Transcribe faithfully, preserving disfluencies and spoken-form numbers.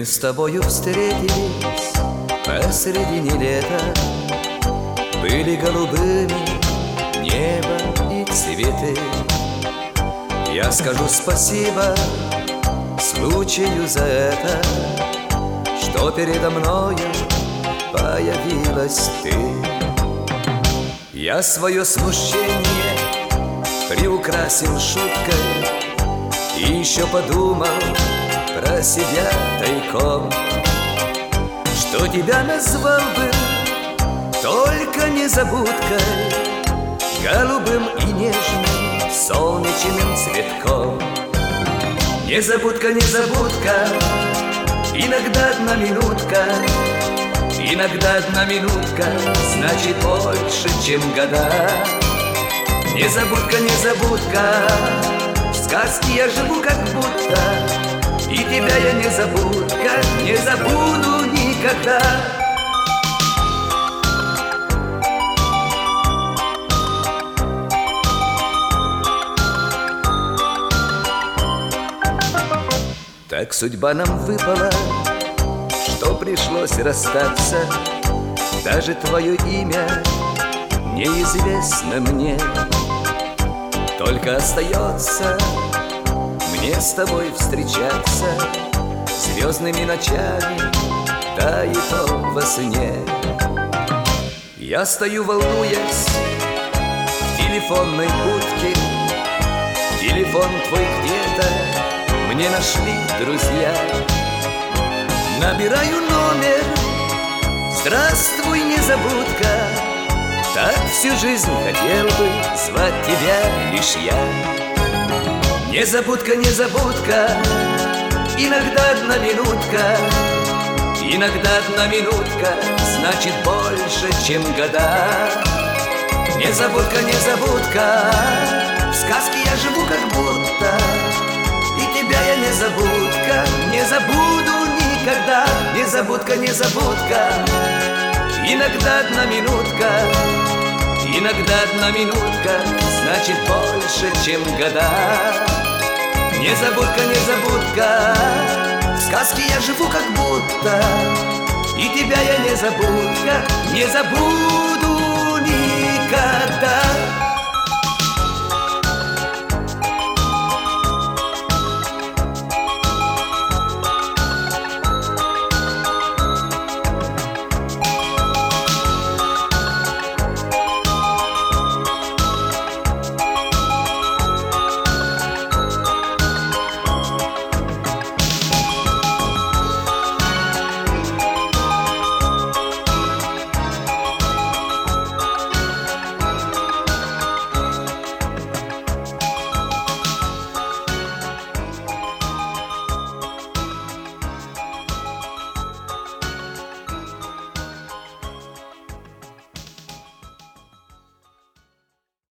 Мы с тобою встретились посредине лета, были голубыми небо и цветы. Я скажу спасибо случаю за это, что передо мною появилась ты. Я свое смущение приукрасил шуткой и еще подумал про себя тайком, что тебя назвал бы только незабудкой, голубым и нежным солнечным цветком. Незабудка, незабудка, иногда одна минутка, иногда одна минутка значит больше, чем года. Незабудка, незабудка, в сказке я живу как будто, и тебя я незабудка, не забуду никогда. Так судьба нам выпала, что пришлось расстаться. Даже твое имя неизвестно мне. Только остается мне с тобой встречаться звездными ночами, да и то во сне. Я стою, волнуясь, в телефонной будке. Телефон твой где-то мне нашли друзья. Набираю номер, здравствуй, незабудка, так всю жизнь хотел бы звать тебя лишь я. Незабудка, незабудка, иногда одна минутка, иногда одна минутка значит больше, чем года. Незабудка, незабудка, в сказке я живу как будто, и тебя я незабудка, не забуду никогда. Незабудка, незабудка, иногда одна минутка, иногда одна минутка значит больше, чем года. Незабудка, незабудка, в сказке я живу как будто, и тебя я незабудка, не забуду никогда.